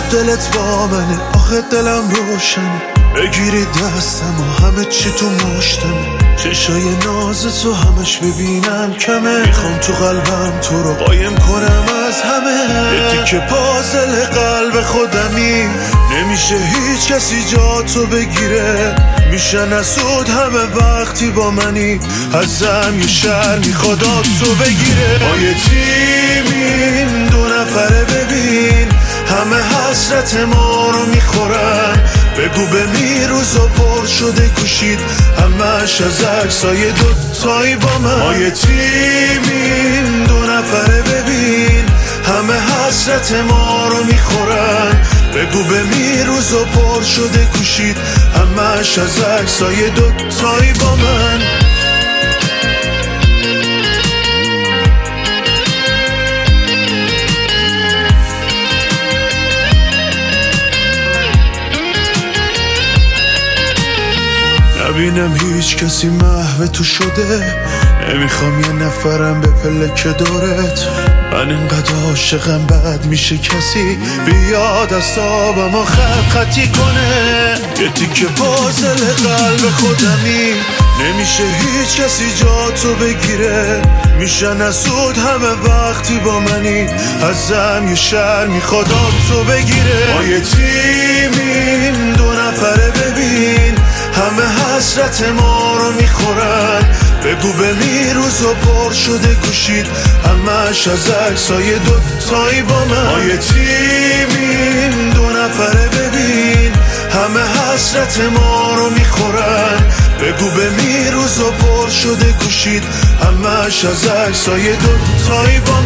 دلت با منه، آخه دلم روشنه، بگیری دستم و همه چی تو مشتمه، چشای ناز تو همش ببینم کمه، میخوام تو قلبم تو رو قایم کنم از همه، یه تیکه پازل قلب خودمی، نمیشه هیچ کسی جا تو بگیره، میشن اسود همه وقتی با منی، ازم یه شهر میخواد تو بگیره. ما یه تیمیم 2 نفره، ببین همه حسرت ما رو میخورن، بگو به روز و پر شده گوشید همش از عکسای 2 تایی با من. ما یه تیمیم 2 نفره، ببین همه حسرت ما رو میخورن، بگو به روز و پر شده گوشید همش از عکسای 2 تایی با من. نبینم هیچ کسی محو تو شده، نمیخوام یه نفرم به پلک دورت، من اینقدر عاشقم بد میشه کسی بیاد اصابم و خطی کنه، یه تیکه پازل قلب خودمی، نمیشه هیچ کسی جا تو بگیره، میشن اسود همه وقتی با منی، ازم یه شهر میخواد تو بگیره. ما یه تیمیم 2 نفره، ببین همه حسرت ما رو میخورن، بگو به روز و پر شده گوشید همش از عکسای 2 تایی با من. ما یه تیمیم 2 نفره، ببین همه حسرت ما رو میخورن، بگو به روز و پر شده گوشید همش از عکسای 2 تایی با من.